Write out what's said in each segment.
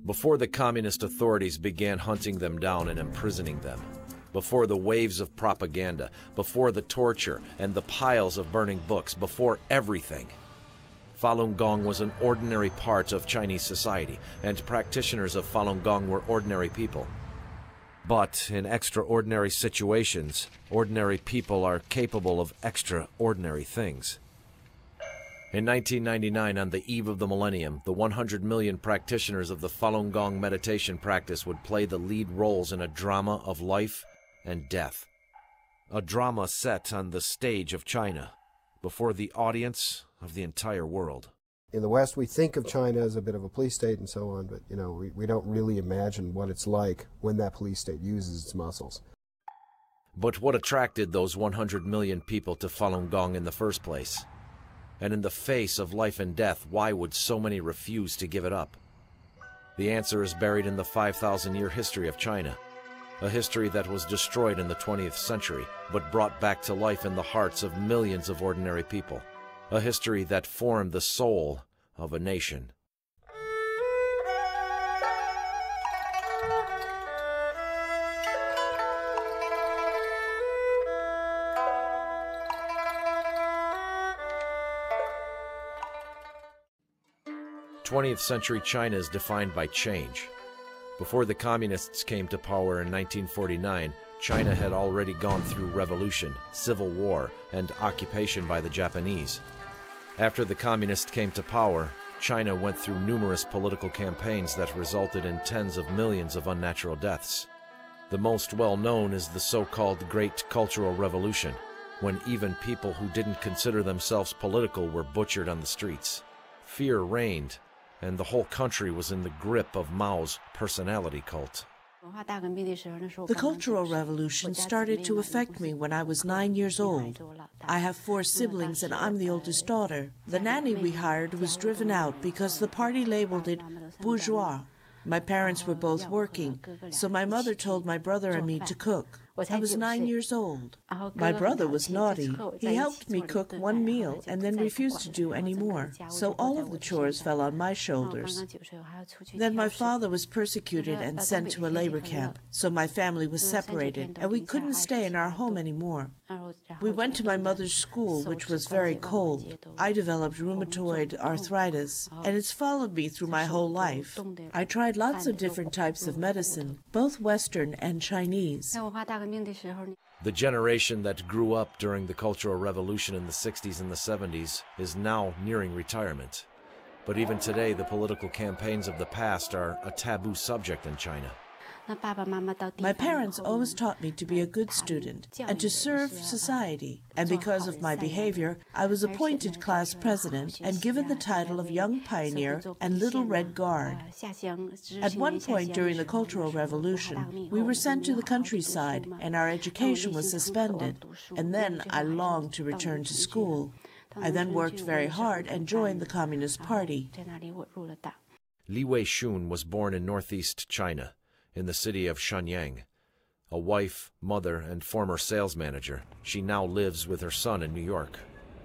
Before the communist authorities began hunting them down and imprisoning them, before the waves of propaganda, before the torture and the piles of burning books, before everything, Falun Gong was an ordinary part of Chinese society, and practitioners of Falun Gong were ordinary people. But in extraordinary situations, ordinary people are capable of extraordinary things. In 1999, on the eve of the millennium, the 100 million practitioners of the Falun Gong meditation practice would play the lead roles in a drama of life and death. A drama set on the stage of China, before the audience of the entire world. In the West, we think of China as a bit of a police state and so on, but we don't really imagine what it's like when that police state uses its muscles. But what attracted those 100 million people to Falun Gong in the first place? And in the face of life and death, why would so many refuse to give it up? The answer is buried in the 5,000-year history of China, a history that was destroyed in the 20th century, but brought back to life in the hearts of millions of ordinary people, a history that formed the soul of a nation. '20th century China is defined by change. Before the communists came to power in 1949, China had already gone through revolution, civil war, and occupation by the Japanese. After the communists came to power, China went through numerous political campaigns that resulted in tens of millions of unnatural deaths. The most well-known is the so-called Great Cultural Revolution, when even people who didn't consider themselves political were butchered on the streets. Fear reigned, and the whole country was in the grip of Mao's personality cult. The Cultural Revolution started to affect me when I was 9 years old. I have 4 siblings and I'm the oldest daughter. The nanny we hired was driven out because the party labeled it bourgeois. My parents were both working, so my mother told my brother and me to cook. I was 9 years old. My brother was naughty. He helped me cook one meal and then refused to do any more, so all of the chores fell on my shoulders. Then my father was persecuted and sent to a labor camp, so my family was separated and we couldn't stay in our home anymore. We went to my mother's school, which was very cold. I developed rheumatoid arthritis, and it's followed me through my whole life. I tried lots of different types of medicine, both Western and Chinese. The generation that grew up during the Cultural Revolution in the 60s and the 70s is now nearing retirement. But even today, the political campaigns of the past are a taboo subject in China. My parents always taught me to be a good student and to serve society, and because of my behavior, I was appointed class president and given the title of Young Pioneer and Little Red Guard. At one point during the Cultural Revolution, we were sent to the countryside and our education was suspended, and then I longed to return to school. I then worked very hard and joined the Communist Party. Li Wei-shun was born in northeast China, in the city of Shenyang. A wife, mother, and former sales manager, she now lives with her son in New York.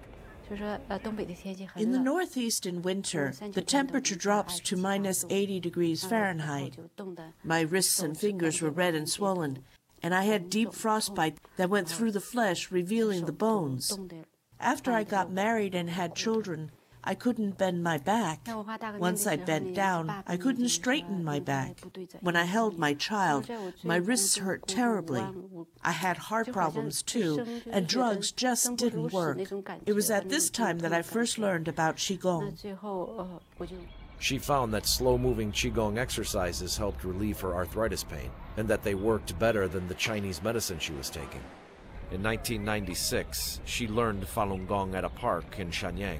In the Northeast in winter, the temperature drops to minus 80 degrees Fahrenheit. My wrists and fingers were red and swollen, and I had deep frostbite that went through the flesh, revealing the bones. After I got married and had children, I couldn't bend my back. Once I bent down, I couldn't straighten my back. When I held my child, my wrists hurt terribly. I had heart problems too, and drugs just didn't work. It was at this time that I first learned about Qigong. She found that slow-moving Qigong exercises helped relieve her arthritis pain, and that they worked better than the Chinese medicine she was taking. In 1996, she learned Falun Gong at a park in Shenyang.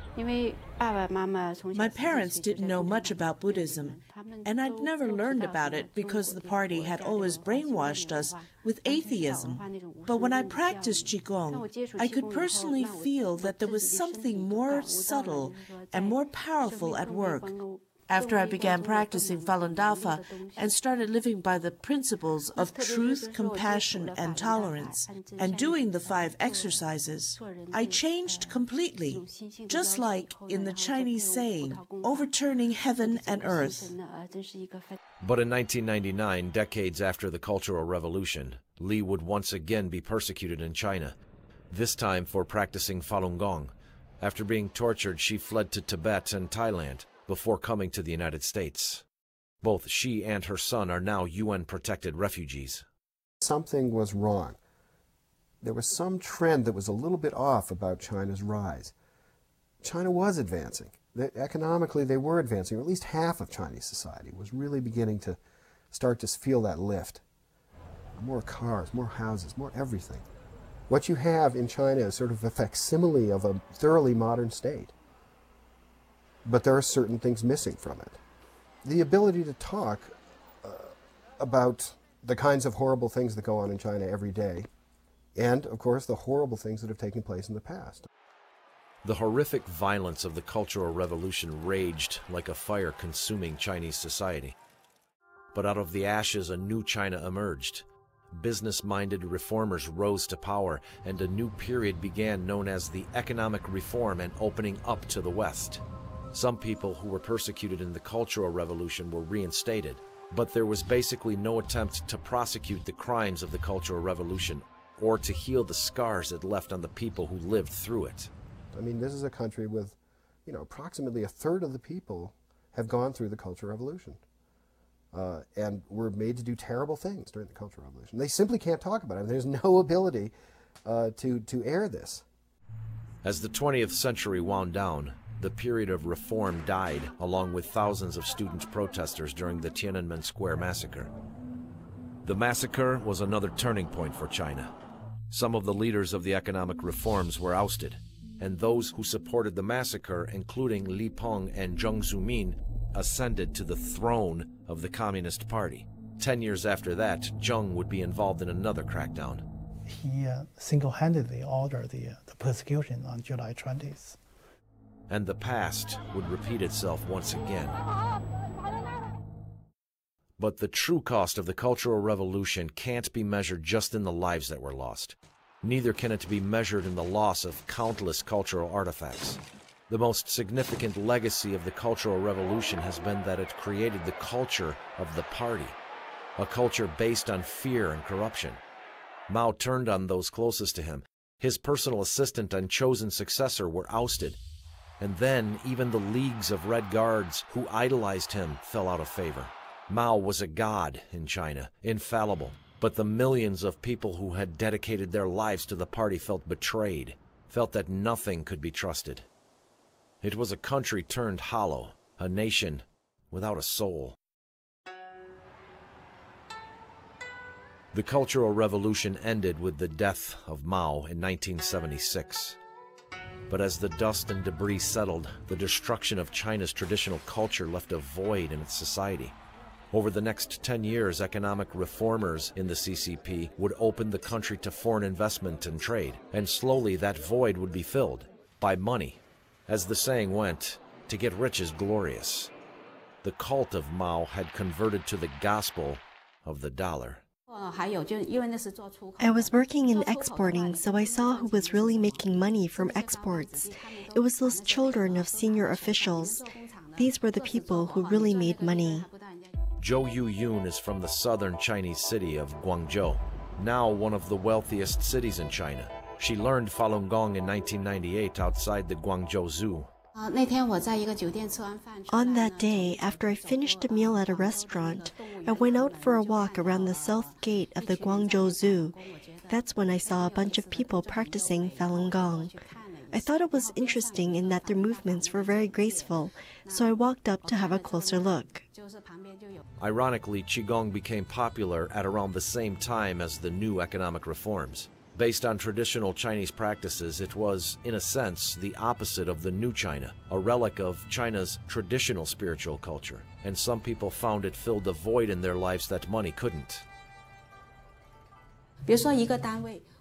My parents didn't know much about Buddhism, and I'd never learned about it because the party had always brainwashed us with atheism. But when I practiced Qigong, I could personally feel that there was something more subtle and more powerful at work. After I began practicing Falun Dafa and started living by the principles of truth, compassion, and tolerance, and doing the 5 exercises, I changed completely, just like in the Chinese saying, overturning heaven and earth. But in 1999, decades after the Cultural Revolution, Li would once again be persecuted in China, this time for practicing Falun Gong. After being tortured, she fled to Tibet and Thailand before coming to the United States. Both she and her son are now UN-protected refugees. Something was wrong. There was some trend that was a little bit off about China's rise. China was advancing. Economically, they were advancing. Or at least half of Chinese society was really beginning to start to feel that lift. More cars, more houses, more everything. What you have in China is sort of a facsimile of a thoroughly modern state. But there are certain things missing from it. The ability to talk about the kinds of horrible things that go on in China every day, and, of course, the horrible things that have taken place in the past. The horrific violence of the Cultural Revolution raged like a fire consuming Chinese society. But out of the ashes, a new China emerged. Business-minded reformers rose to power, and a new period began known as the economic reform and opening up to the West. Some people who were persecuted in the Cultural Revolution were reinstated, but there was basically no attempt to prosecute the crimes of the Cultural Revolution or to heal the scars it left on the people who lived through it. I mean, this is a country with, approximately 1/3 of the people have gone through the Cultural Revolution. And were made to do terrible things during the Cultural Revolution. They simply can't talk about it. There's no ability to air this. As the 20th century wound down, the period of reform died, along with thousands of student protesters during the Tiananmen Square massacre. The massacre was another turning point for China. Some of the leaders of the economic reforms were ousted, and those who supported the massacre, including Li Peng and Jiang Zemin, ascended to the throne of the Communist Party. 10 years after that, Jiang would be involved in another crackdown. He single-handedly ordered the persecution on July 20th. And the past would repeat itself once again. But the true cost of the Cultural Revolution can't be measured just in the lives that were lost. Neither can it be measured in the loss of countless cultural artifacts. The most significant legacy of the Cultural Revolution has been that it created the culture of the party, a culture based on fear and corruption. Mao turned on those closest to him. His personal assistant and chosen successor were ousted. And then even the leagues of Red Guards who idolized him fell out of favor. Mao was a god in China, infallible. But the millions of people who had dedicated their lives to the party felt betrayed, felt that nothing could be trusted. It was a country turned hollow, a nation without a soul. The Cultural Revolution ended with the death of Mao in 1976. But as the dust and debris settled, the destruction of China's traditional culture left a void in its society. Over the next 10 years, economic reformers in the CCP would open the country to foreign investment and trade, and slowly that void would be filled by money. As the saying went, to get rich is glorious. The cult of Mao had converted to the gospel of the dollar. I was working in exporting, so I saw who was really making money from exports. It was those children of senior officials. These were the people who really made money. Zhou Yuyun is from the southern Chinese city of Guangzhou, now one of the wealthiest cities in China. She learned Falun Gong in 1998 outside the Guangzhou Zoo. On that day, after I finished a meal at a restaurant, I went out for a walk around the south gate of the Guangzhou Zoo. That's when I saw a bunch of people practicing Falun Gong. I thought it was interesting in that their movements were very graceful, so I walked up to have a closer look. Ironically, Qigong became popular at around the same time as the new economic reforms. Based on traditional Chinese practices, it was, in a sense, the opposite of the new China, a relic of China's traditional spiritual culture, and some people found it filled a void in their lives that money couldn't.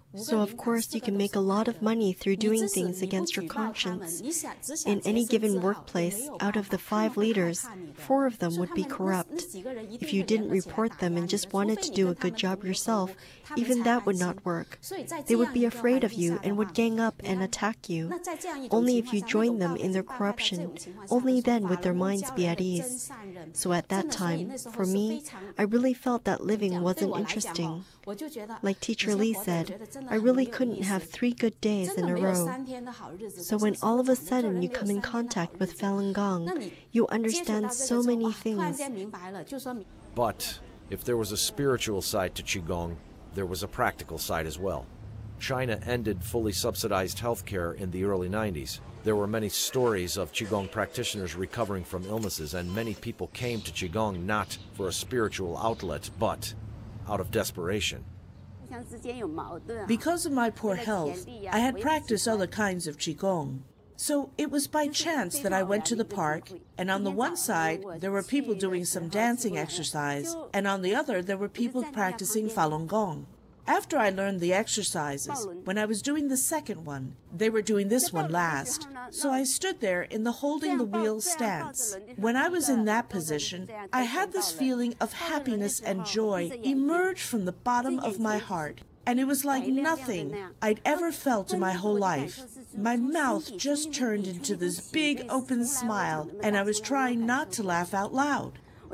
So, of course, you can make a lot of money through doing things against your conscience. In any given workplace, out of the 5 leaders, 4 of them would be corrupt. If you didn't report them and just wanted to do a good job yourself, even that would not work. They would be afraid of you and would gang up and attack you. Only if you joined them in their corruption, only then would their minds be at ease. So at that time, for me, I really felt that living wasn't interesting. Like Teacher Lee said, I really couldn't have 3 good days in a row. So when all of a sudden you come in contact with Falun Gong, you understand so many things. But if there was a spiritual side to Qigong, there was a practical side as well. China ended fully subsidized healthcare in the early 90s. There were many stories of Qigong practitioners recovering from illnesses, and many people came to Qigong not for a spiritual outlet, but out of desperation. Because of my poor health, I had practiced other kinds of Qigong. So it was by chance that I went to the park, and on the one side, there were people doing some dancing exercise, and on the other, there were people practicing Falun Gong. After I learned the exercises, when I was doing the second one, they were doing this one last. So I stood there in the holding the wheel stance. When I was in that position, I had this feeling of happiness and joy emerge from the bottom of my heart. And it was like nothing I'd ever felt in my whole life. My mouth just turned into this big open smile, and I was trying not to laugh out loud.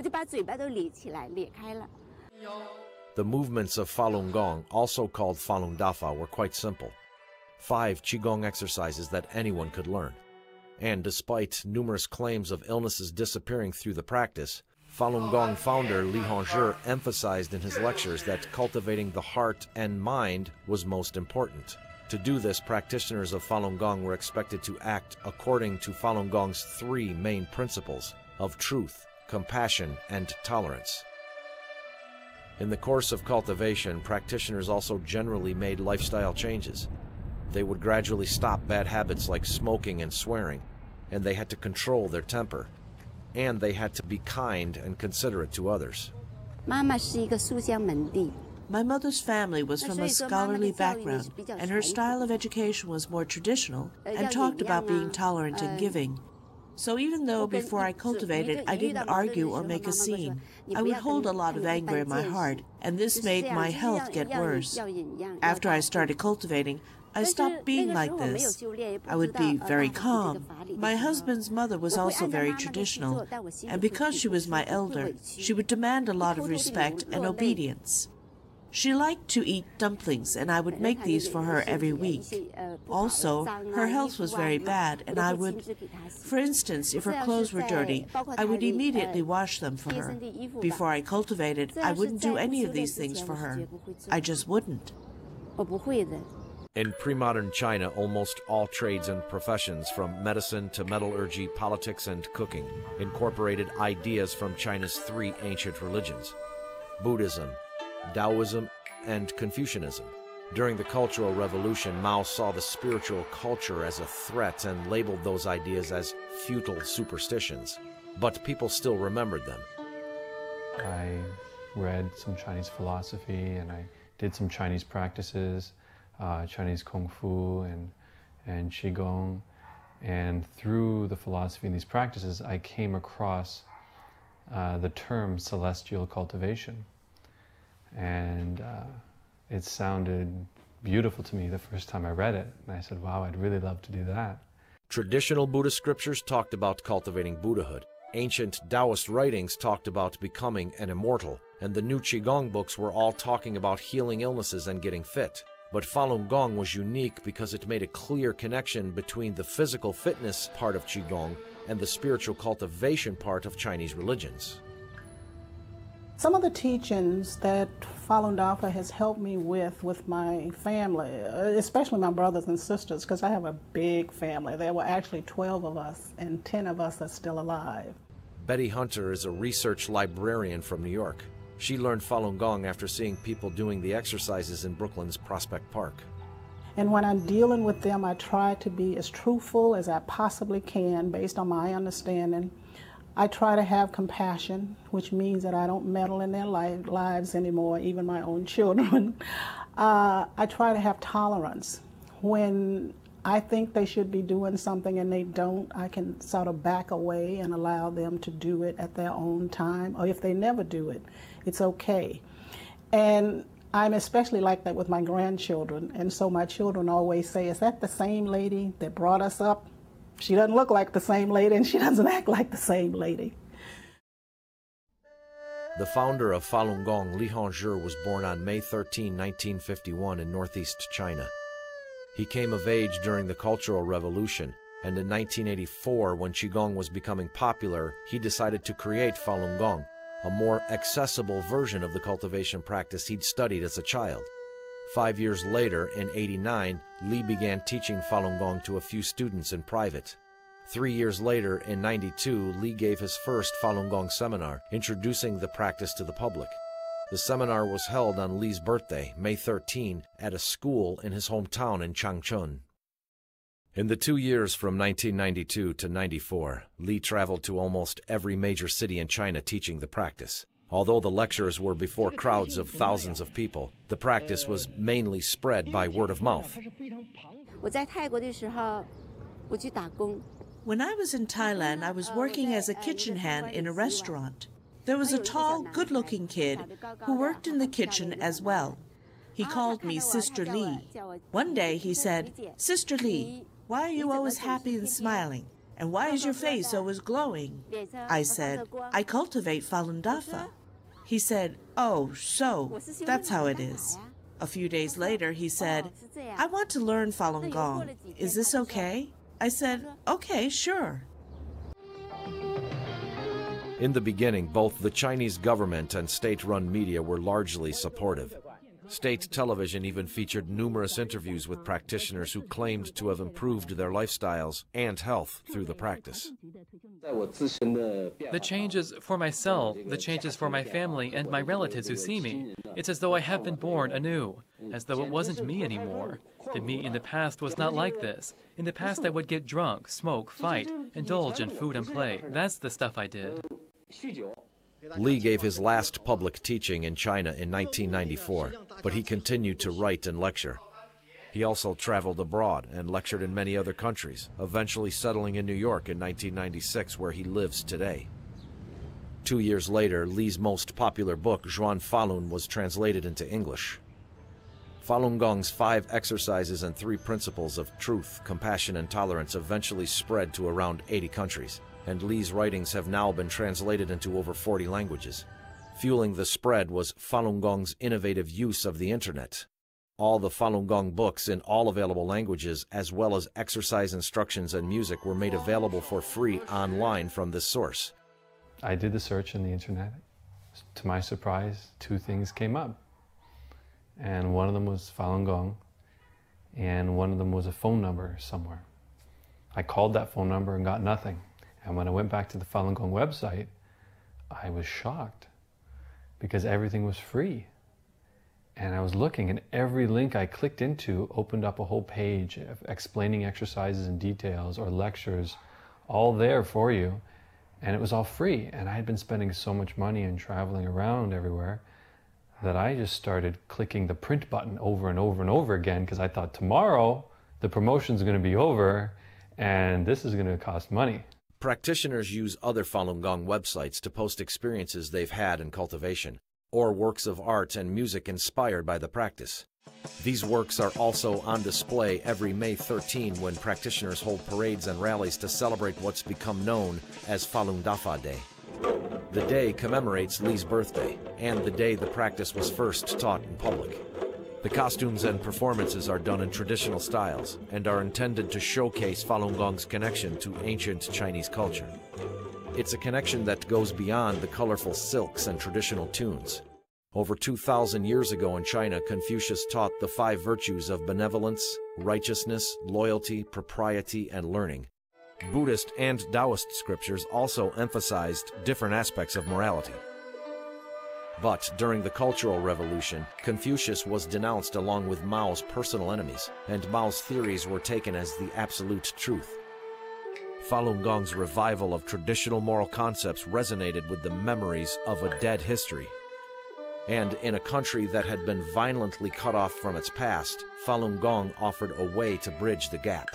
The movements of Falun Gong, also called Falun Dafa, were quite simple. 5 Qigong exercises that anyone could learn. And despite numerous claims of illnesses disappearing through the practice, Falun Gong founder Li Hongzhi emphasized in his lectures that cultivating the heart and mind was most important. To do this, practitioners of Falun Gong were expected to act according to Falun Gong's 3 main principles of truth, compassion, and tolerance. In the course of cultivation, practitioners also generally made lifestyle changes. They would gradually stop bad habits like smoking and swearing, and they had to control their temper. And they had to be kind and considerate to others. My mother's family was from a scholarly background, and her style of education was more traditional and talked about being tolerant and giving. So even though before I cultivated I didn't argue or make a scene, I would hold a lot of anger in my heart, and this made my health get worse. After I started cultivating, I stopped being like this. I would be very calm. My husband's mother was also very traditional, and because she was my elder, she would demand a lot of respect and obedience. She liked to eat dumplings, and I would make these for her every week. Also, her health was very bad, and I would, for instance, if her clothes were dirty, I would immediately wash them for her. Before I cultivated, I wouldn't do any of these things for her. I just wouldn't. In pre-modern China, almost all trades and professions, from medicine to metallurgy, politics, and cooking, incorporated ideas from China's 3 ancient religions: Buddhism, Taoism, and Confucianism. During the Cultural Revolution, Mao saw the spiritual culture as a threat and labeled those ideas as futile superstitions. But people still remembered them. I read some Chinese philosophy, and I did some Chinese practices, Chinese Kung Fu and Qigong. And through the philosophy and these practices, I came across the term celestial cultivation. And it sounded beautiful to me the first time I read it. And I said, wow, I'd really love to do that. Traditional Buddhist scriptures talked about cultivating Buddhahood. Ancient Taoist writings talked about becoming an immortal. And the new Qigong books were all talking about healing illnesses and getting fit. But Falun Gong was unique because it made a clear connection between the physical fitness part of Qigong and the spiritual cultivation part of Chinese religions. Some of the teachings that Falun Dafa has helped me with my family, especially my brothers and sisters, because I have a big family. There were actually 12 of us, and 10 of us are still alive. Betty Hunter is a research librarian from New York. She learned Falun Gong after seeing people doing the exercises in Brooklyn's Prospect Park. And when I'm dealing with them, I try to be as truthful as I possibly can based on my understanding. I try to have compassion, which means that I don't meddle in their lives anymore, even my own children. I try to have tolerance. When I think they should be doing something and they don't, I can sort of back away and allow them to do it at their own time. Or if they never do it, it's okay. And I'm especially like that with my grandchildren. And so my children always say, is that the same lady that brought us up? She doesn't look like the same lady and she doesn't act like the same lady. The founder of Falun Gong, Li Hongzhi, was born on May 13, 1951 in northeast China. He came of age during the Cultural Revolution, and in 1984, when Qigong was becoming popular, he decided to create Falun Gong, a more accessible version of the cultivation practice he'd studied as a child. 5 years later, in '89, Li began teaching Falun Gong to a few students in private. 3 years later, in '92, Li gave his first Falun Gong seminar, introducing the practice to the public. The seminar was held on Li's birthday, May 13, at a school in his hometown in Changchun. In the 2 years from 1992 to '94, Li traveled to almost every major city in China teaching the practice. Although the lectures were before crowds of thousands of people, the practice was mainly spread by word of mouth. When I was in Thailand, I was working as a kitchen hand in a restaurant. There was a tall, good-looking kid who worked in the kitchen as well. He called me Sister Li. One day he said, "Sister Li, why are you always happy and smiling? And why is your face always glowing?" I said, "I cultivate Falun Dafa." He said, "Oh, so that's how it is." A few days later, he said, "I want to learn Falun Gong. Is this okay?" I said, "Okay, sure." In the beginning, both the Chinese government and state-run media were largely supportive. State television even featured numerous interviews with practitioners who claimed to have improved their lifestyles and health through the practice. The changes for myself, the changes for my family and my relatives who see me, it's as though I have been born anew, as though it wasn't me anymore. The me in the past was not like this. In the past I would get drunk, smoke, fight, indulge in food and play. That's the stuff I did. Li gave his last public teaching in China in 1994, but he continued to write and lecture. He also traveled abroad and lectured in many other countries, eventually settling in New York in 1996, where he lives today. 2 years later, Li's most popular book, Zhuan Falun, was translated into English. Falun Gong's 5 exercises and 3 principles of truth, compassion, and tolerance eventually spread to around 80 countries, and Li's writings have now been translated into over 40 languages. Fueling the spread was Falun Gong's innovative use of the internet. All the Falun Gong books in all available languages, as well as exercise instructions and music, were made available for free online from this source. I did the search on the internet. To my surprise, 2 things came up. And one of them was Falun Gong, and one of them was a phone number somewhere. I called that phone number and got nothing. And when I went back to the Falun Gong website, I was shocked because everything was free. And I was looking, and every link I clicked into opened up a whole page of explaining exercises and details or lectures, all there for you. And it was all free. And I had been spending so much money and traveling around everywhere that I just started clicking the print button over and over and over again, because I thought tomorrow the promotion's going to be over and this is going to cost money. Practitioners use other Falun Gong websites to post experiences they've had in cultivation, or works of art and music inspired by the practice. These works are also on display every May 13 when practitioners hold parades and rallies to celebrate what's become known as Falun Dafa Day. The day commemorates Li's birthday and the day the practice was first taught in public. The costumes and performances are done in traditional styles and are intended to showcase Falun Gong's connection to ancient Chinese culture. It's a connection that goes beyond the colorful silks and traditional tunes. Over 2,000 years ago in China, Confucius taught the 5 virtues of benevolence, righteousness, loyalty, propriety, and learning. Buddhist and Taoist scriptures also emphasized different aspects of morality. But during the Cultural Revolution, Confucius was denounced along with Mao's personal enemies, and Mao's theories were taken as the absolute truth. Falun Gong's revival of traditional moral concepts resonated with the memories of a dead history. And in a country that had been violently cut off from its past, Falun Gong offered a way to bridge the gap.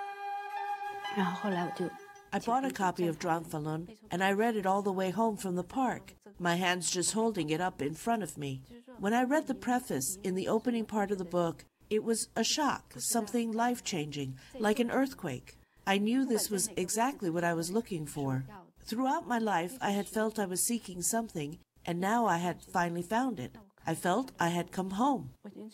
I bought a copy of Zhuang Falun, and I read it all the way home from the park, my hands just holding it up in front of me. When I read the preface in the opening part of the book, it was a shock, something life-changing, like an earthquake. I knew this was exactly what I was looking for. Throughout my life, I had felt I was seeking something, and now I had finally found it. I felt I had come home.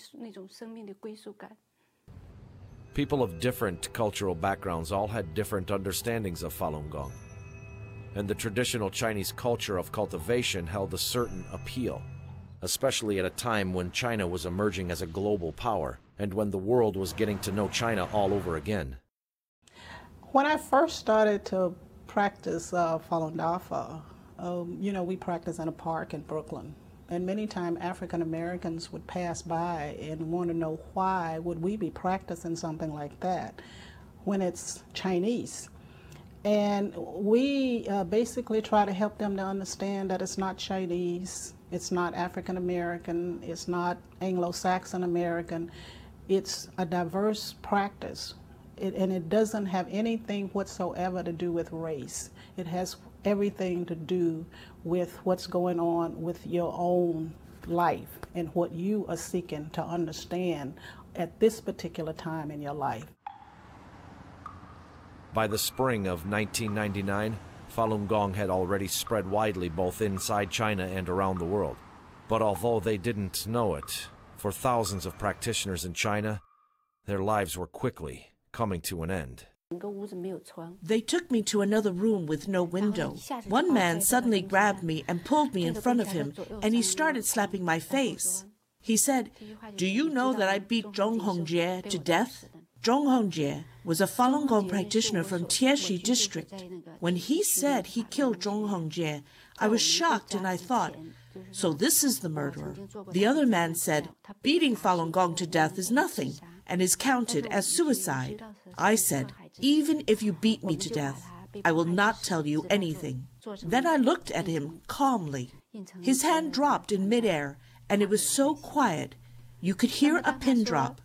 People of different cultural backgrounds all had different understandings of Falun Gong. And the traditional Chinese culture of cultivation held a certain appeal, especially at a time when China was emerging as a global power and when the world was getting to know China all over again. When I first started to practice Falun Dafa, we practiced in a park in Brooklyn. And many times African Americans would pass by and want to know why would we be practicing something like that when it's Chinese. And we basically try to help them to understand that it's not Chinese, it's not African American, it's not Anglo-Saxon American, it's a diverse practice. And it doesn't have anything whatsoever to do with race. It has everything to do with what's going on with your own life and what you are seeking to understand at this particular time in your life. By the spring of 1999, Falun Gong had already spread widely both inside China and around the world. But although they didn't know it, for thousands of practitioners in China, their lives were quickly coming to an end. They took me to another room with no window. One man suddenly grabbed me and pulled me in front of him, and he started slapping my face. He said, "Do you know that I beat Zhong Hongjie to death?" Zhong Hongjie was a Falun Gong practitioner from Tieshi district. When he said he killed Zhong Hongjie, I was shocked and I thought, so this is the murderer. The other man said, beating Falun Gong to death is nothing and is counted as suicide. I said, even if you beat me to death, I will not tell you anything. Then I looked at him calmly. His hand dropped in midair, and it was so quiet, you could hear a pin drop.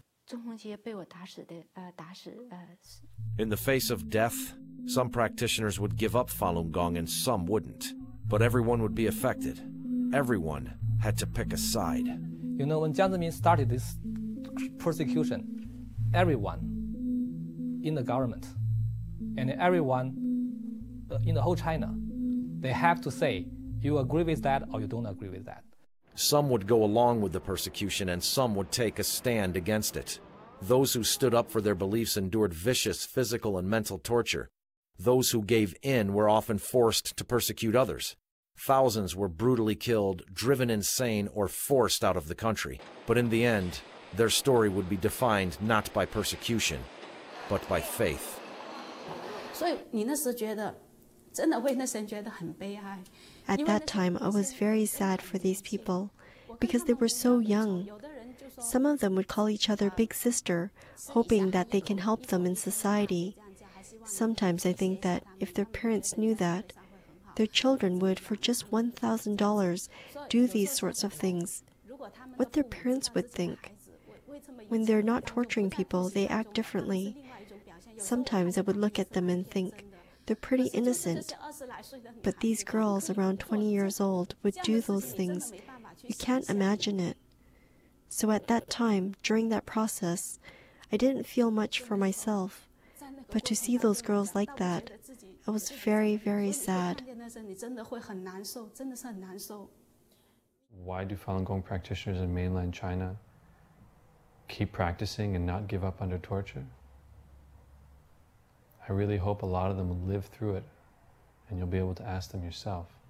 In the face of death, some practitioners would give up Falun Gong and some wouldn't. But everyone would be affected. Everyone had to pick a side. You know, when Jiang Zemin started this persecution, everyone in the government and everyone in the whole China, they have to say, you agree with that or you don't agree with that. Some would go along with the persecution and some would take a stand against it. Those who stood up for their beliefs endured vicious physical and mental torture. Those who gave in were often forced to persecute others. Thousands were brutally killed, driven insane, or forced out of the country. But in the end, their story would be defined not by persecution, but by faith. At that time, I was very sad for these people because they were so young. Some of them would call each other big sister, hoping that they can help them in society. Sometimes I think that if their parents knew that, their children would, for just $1,000, do these sorts of things. What their parents would think. When they're not torturing people, they act differently. Sometimes I would look at them and think, they're pretty innocent. But these girls around 20 years old would do those things. You can't imagine it. So at that time, during that process, I didn't feel much for myself. But to see those girls like that, I was very, very sad. Why do Falun Gong practitioners in mainland China keep practicing and not give up under torture? I really hope a lot of them will live through it, and you'll be able to ask them yourself.